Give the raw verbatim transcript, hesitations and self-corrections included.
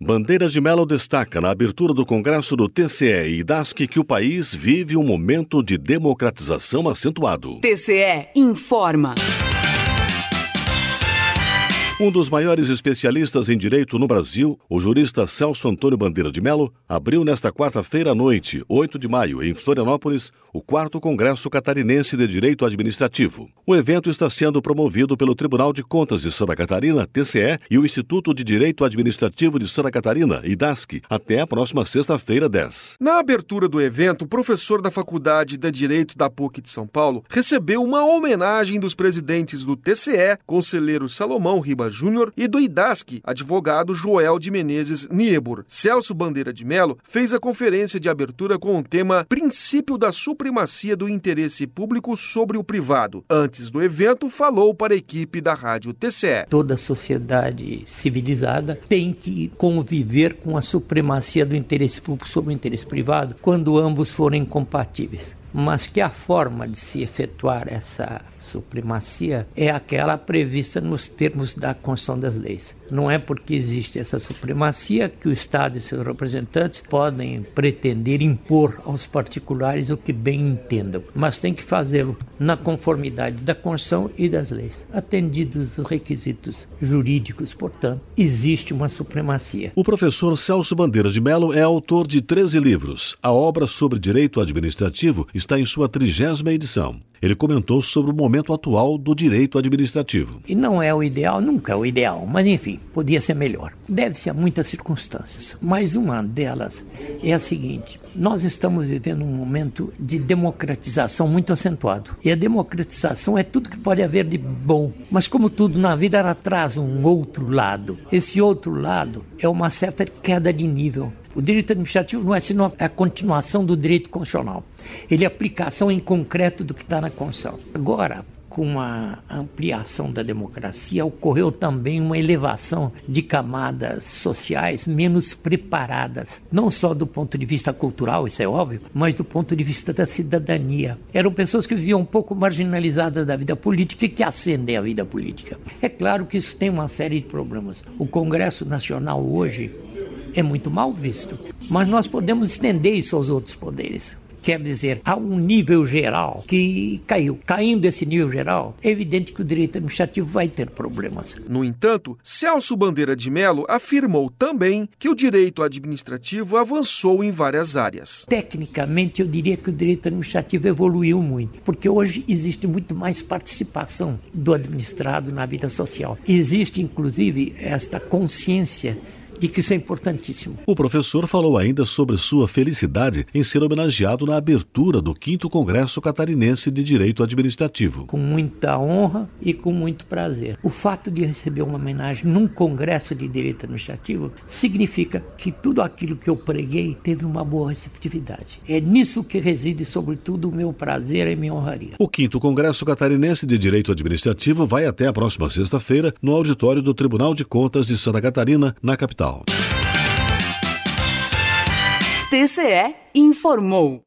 Bandeira de Mello destaca na abertura do Congresso do T C E e IDASC que o país vive um momento de democratização acentuado. T C E informa. Um dos maiores especialistas em direito no Brasil, o jurista Celso Antônio Bandeira de Mello, abriu nesta quarta-feira à noite, oito de maio, em Florianópolis, o quarto Congresso Catarinense de Direito Administrativo. O evento está sendo promovido pelo Tribunal de Contas de Santa Catarina, T C E, e o Instituto de Direito Administrativo de Santa Catarina, IDASC, até a próxima sexta-feira, dez. Na abertura do evento, o professor da Faculdade de Direito da PUC de São Paulo recebeu uma homenagem dos presidentes do T C E, conselheiro Salomão Riba Júnior, e do IDASC, advogado Joel de Menezes Niebur. Celso Bandeira de Mello fez a conferência de abertura com o tema Princípio da Supremacia do Interesse Público sobre o Privado. Antes do evento, falou para a equipe da Rádio T C E. Toda sociedade civilizada tem que conviver com a supremacia do interesse público sobre o interesse privado quando ambos forem incompatíveis. Mas que a forma de se efetuar essa supremacia é aquela prevista nos termos da Constituição das Leis. Não é porque existe essa supremacia que o Estado e seus representantes podem pretender impor aos particulares o que bem entendam, mas tem que fazê-lo na conformidade da Constituição e das leis. Atendidos os requisitos jurídicos, portanto, existe uma supremacia. O professor Celso Bandeira de Mello é autor de treze livros. A obra sobre direito administrativo está em sua trigésima edição. Ele comentou sobre o momento atual do direito administrativo. E não é o ideal, nunca é o ideal, mas enfim, podia ser melhor. Deve-se a muitas circunstâncias, mas uma delas é a seguinte: nós estamos vivendo um momento de democratização muito acentuado. E a democratização é tudo que pode haver de bom, mas como tudo na vida, ela traz um outro lado. Esse outro lado é uma certa queda de nível. O direito administrativo não é senão a continuação do direito constitucional. Ele é aplicação em concreto do que está na Constituição. Agora, com a ampliação da democracia, ocorreu também uma elevação de camadas sociais menos preparadas, não só do ponto de vista cultural, isso é óbvio, mas do ponto de vista da cidadania. Eram pessoas que viviam um pouco marginalizadas da vida política e que ascendem à vida política. É claro que isso tem uma série de problemas. O Congresso Nacional hoje é muito mal visto, mas nós podemos estender isso aos outros poderes. Quer dizer, há um nível geral que caiu. Caindo esse nível geral, é evidente que o direito administrativo vai ter problemas. No entanto, Celso Bandeira de Mello afirmou também que o direito administrativo avançou em várias áreas. Tecnicamente, eu diria que o direito administrativo evoluiu muito, porque hoje existe muito mais participação do administrado na vida social. Existe, inclusive, esta consciência de que isso é importantíssimo. O professor falou ainda sobre sua felicidade em ser homenageado na abertura do quinto Congresso Catarinense de Direito Administrativo. Com muita honra e com muito prazer. O fato de receber uma homenagem num Congresso de Direito Administrativo significa que tudo aquilo que eu preguei teve uma boa receptividade. É nisso que reside, sobretudo, o meu prazer e minha honraria. O quinto Congresso Catarinense de Direito Administrativo vai até a próxima sexta-feira no auditório do Tribunal de Contas de Santa Catarina, na capital. T C E informou.